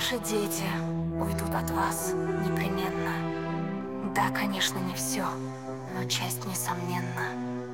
Ваши дети уйдут от вас непременно. Да, конечно, не все, но часть несомненно.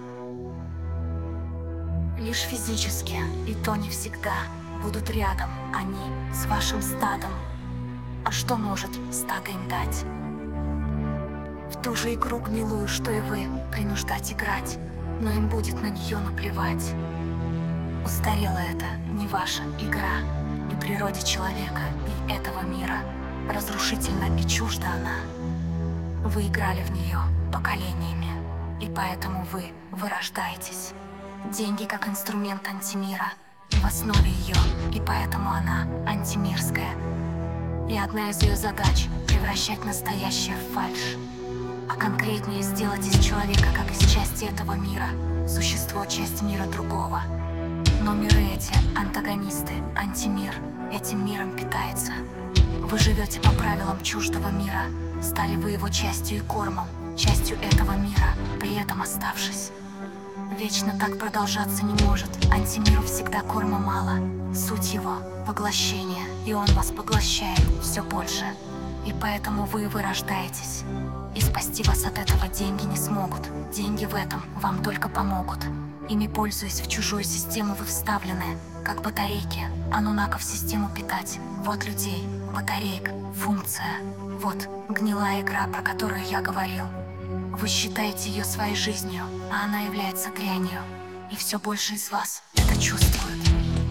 Лишь физически, и то не всегда, будут рядом они с вашим стадом. А что может стадо им дать? В ту же игру гнилую, что и вы, принуждать играть, но им будет на нее наплевать. Устарела это не ваша игра, и природе человека, и этого мира. Разрушительна и чужда она. Вы играли в нее поколениями, и поэтому вы вырождаетесь. Деньги как инструмент антимира в основе ее, и поэтому она антимирская. И одна из ее задач — превращать настоящее в фальшь. А конкретнее сделать из человека, как из части этого мира, существо, часть мира другого. Но миры эти — антагонисты, антимир, этим миром питается. Вы живете по правилам чуждого мира, стали вы его частью и кормом, частью этого мира, при этом оставшись. Вечно так продолжаться не может, антимиру всегда корма мало. Суть его — поглощение, и он вас поглощает все больше. И поэтому вы вырождаетесь. И спасти вас от этого деньги не смогут. Деньги в этом вам только помогут. Ими пользуясь в чужую систему вы вставлены, как батарейки, анунаков систему питать. Вот людей, батареек, функция. Вот гнилая игра, про которую я говорил. Вы считаете ее своей жизнью, а она является дрянью. И все больше из вас это чувствует.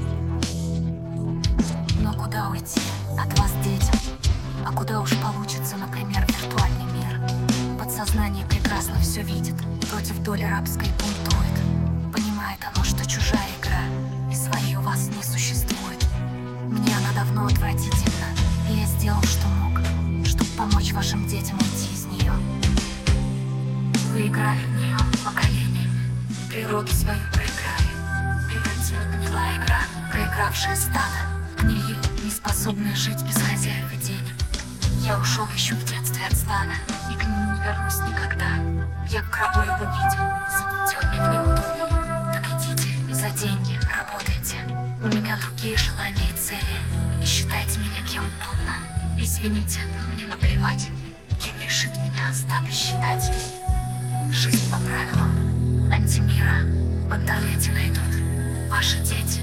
Но куда уйти от вас детям? А куда уж получится, например, виртуальный мир? Подсознание прекрасно все видит, против доли рабской бунтует. Понимает оно, что чужая игра и своей у вас не существует. Мне она давно отвратительна, и я сделал, что мог, чтобы помочь вашим детям уйти из нее. Вы играли в нее поколениями, природу свою проиграли. Превратила гнилая игра, проигравшая стадо, гнили, не способные жить без хозяев и денег. Я ушел еще в детстве от стада, и к нему не вернусь никогда. Я в гробу его видел, заплетенный в неудобный. Так идите и за деньги работайте. У меня другие желания и цели, и считайте меня кем угодно. Извините, мне наплевать, кем решит меня, стану считать. Жизнь по правилам антимира, в интернете найдут ваши дети.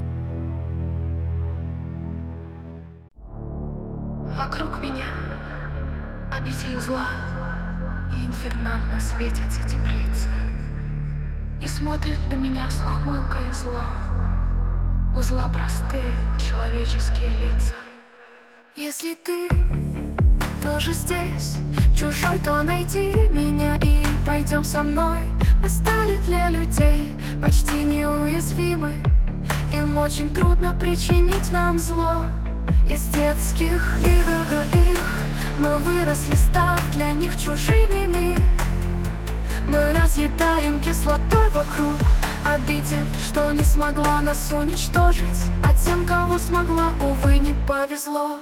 Вокруг меня обитель зла, и инфернально светятся теплицы, и смотрит на меня с ухмылкой зло. У зла простые человеческие лица. Если ты тоже здесь, чужой, то найди меня и пойдем со мной. Мы стали для людей почти неуязвимы. Им очень трудно причинить нам зло. Из детских игр их мы выросли, став для них чужими. Мы разъедаем кислотой вокруг обитель, что не смогла нас уничтожить. А тем, кого смогла, увы, не повезло.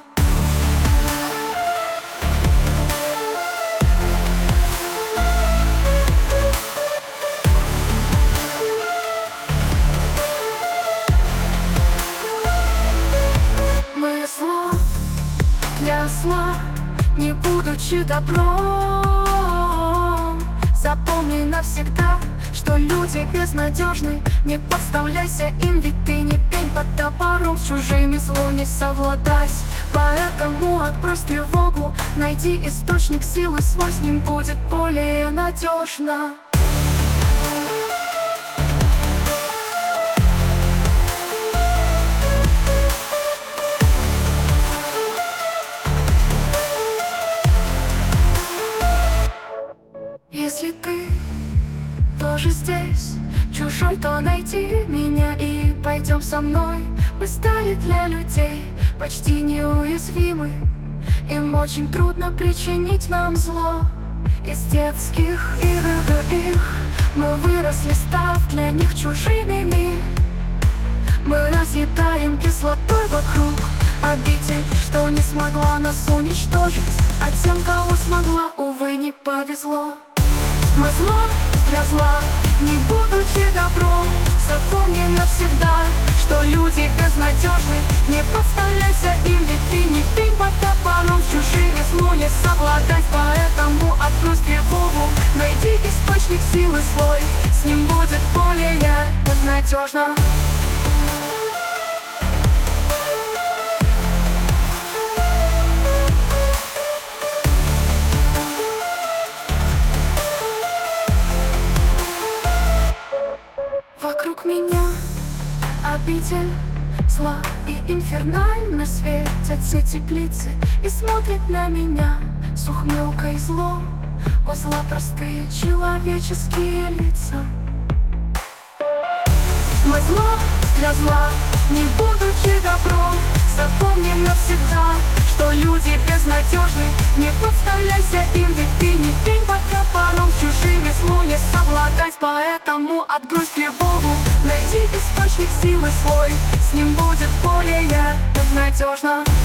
Мы зло для зла, не будучи добром. Запомни навсегда, что люди безнадежны. Не подставляйся им, ведь ты не пень под топором. С чужими зло не совладать. Поэтому отбрось тревогу, найди источник силы свой, с ним будет более надежно. Если ты тоже здесь, чужой, то найди меня и пойдем со мной. Мы стали для людей почти неуязвимы. Им очень трудно причинить нам зло. Из детских игр их мы выросли, став для них чужими. Мы разъедаем кислотой вокруг обитель, что не смогла нас уничтожить. А тем, кого смогла, увы, не повезло. Мы зло для зла, не будучи добром. Запомни навсегда, что люди безнадежны. Не подставляйся им, ведь ты не пень под не совладать, поэтому отбрось тревогу. Найди источник силы свой, с ним будет более надежно. Вокруг меня обитель зла и инфернально светятся теплицы и смотрят на меня с ухмылкой зло. У зла простые человеческие лица. Мы зло для зла, не будучи добром, запомним навсегда, что люди безнадежны. Не подставляйся им, ведь ты не пень под топором, чужими злу не совладать, поэтому отбрось тревогу. Найди источник силы свой, с ним будет более надежно.